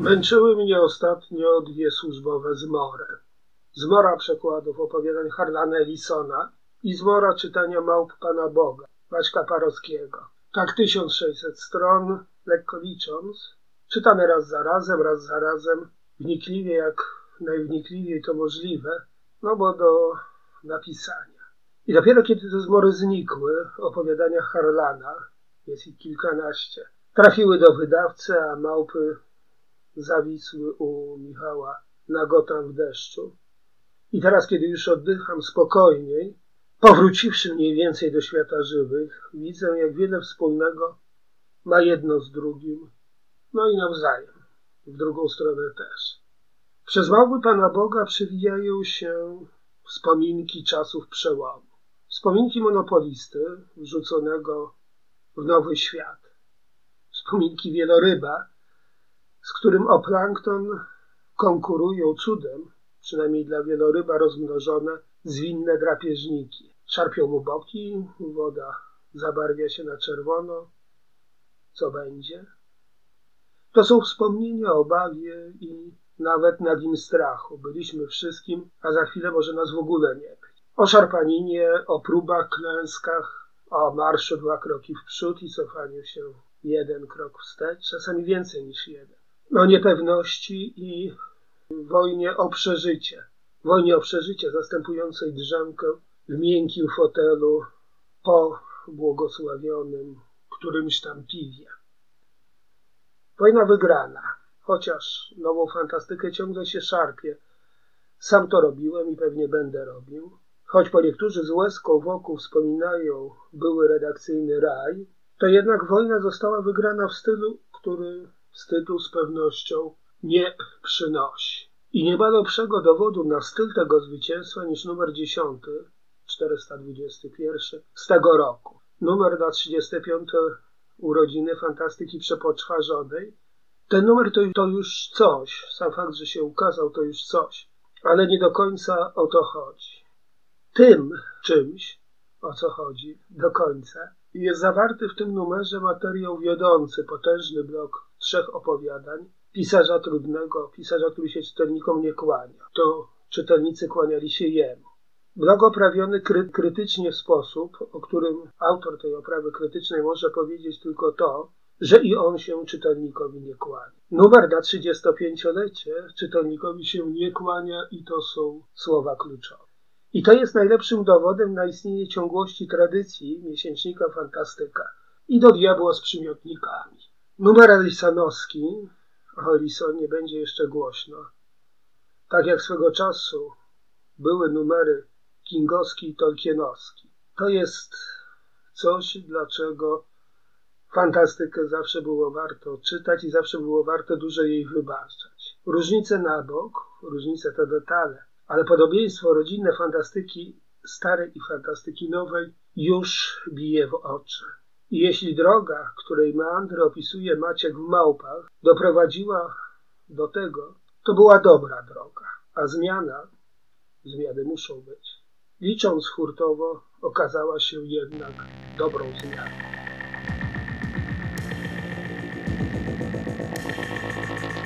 Męczyły mnie ostatnio dwie służbowe zmory. Zmora przekładów opowiadań Harlana Ellisona i zmora czytania Małp Pana Boga, Maćka Parowskiego. Tak 1600 stron, lekko licząc, czytane raz za razem, wnikliwie jak najwnikliwiej to możliwe, bo do napisania. I dopiero kiedy te zmory znikły, opowiadania Harlana, jest ich kilkanaście, trafiły do wydawcy, a małpy zawisły u Michała nagotam w deszczu. I teraz, kiedy już oddycham spokojniej, powróciwszy mniej więcej do świata żywych, widzę, jak wiele wspólnego ma jedno z drugim, i nawzajem, w drugą stronę też. Przez Małpy Pana Boga przewijają się wspominki czasów przełomu. Wspominki monopolisty wrzuconego w nowy świat. Wspominki wieloryba, z którym o plankton konkurują cudem, przynajmniej dla wieloryba rozmnożone, zwinne drapieżniki. Szarpią mu boki, woda zabarwia się na czerwono. Co będzie? To są wspomnienia o obawie i nawet nagim strachu. Byliśmy wszystkim, a za chwilę może nas w ogóle nie być. O szarpaninie, o próbach, klęskach, o marszu 2 kroki w przód i cofaniu się 1 krok wstecz, czasami więcej niż 1. Niepewności i wojnie o przeżycie. Wojnie o przeżycie zastępującej drzemkę w miękkim fotelu po błogosławionym którymś tam piwie. Wojna wygrana, chociaż nową fantastykę ciągle się szarpie. Sam to robiłem i pewnie będę robił. Choć po niektórzy z łezką wokół wspominają były redakcyjny raj, to jednak wojna została wygrana w stylu, który wstydu z pewnością nie przynosi. I nie ma lepszego dowodu na styl tego zwycięstwa niż numer 10, 421 z tego roku. Numer na 35. urodziny fantastyki przepoczwarzonej. Ten numer to już coś. Sam fakt, że się ukazał, to już coś. Ale nie do końca o to chodzi. Tym czymś, o co chodzi do końca, jest zawarty w tym numerze materiał wiodący, potężny blok 3 opowiadań, pisarza trudnego, pisarza, który się czytelnikom nie kłania. To czytelnicy kłaniali się jemu. Blok oprawiony krytycznie w sposób, o którym autor tej oprawy krytycznej może powiedzieć tylko to, że i on się czytelnikowi nie kłania. Numer na 35-lecie czytelnikowi się nie kłania i to są słowa kluczowe. I to jest najlepszym dowodem na istnienie ciągłości tradycji miesięcznika Fantastyka i do diabła z przymiotnikami. Numer Ellisonowski, o Ellisonie będzie jeszcze głośno, tak jak swego czasu były numery Kingowski i Tolkienowski. To jest coś, dlaczego fantastykę zawsze było warto czytać i zawsze było warto dużo jej wybaczać. Różnice na bok, różnice to detale, ale podobieństwo rodzinne fantastyki starej i fantastyki nowej już bije w oczy. I jeśli droga, której meandry opisuje Maciek w Małpach, doprowadziła do tego, to była dobra droga, a zmiany muszą być, licząc hurtowo, okazała się jednak dobrą zmianą.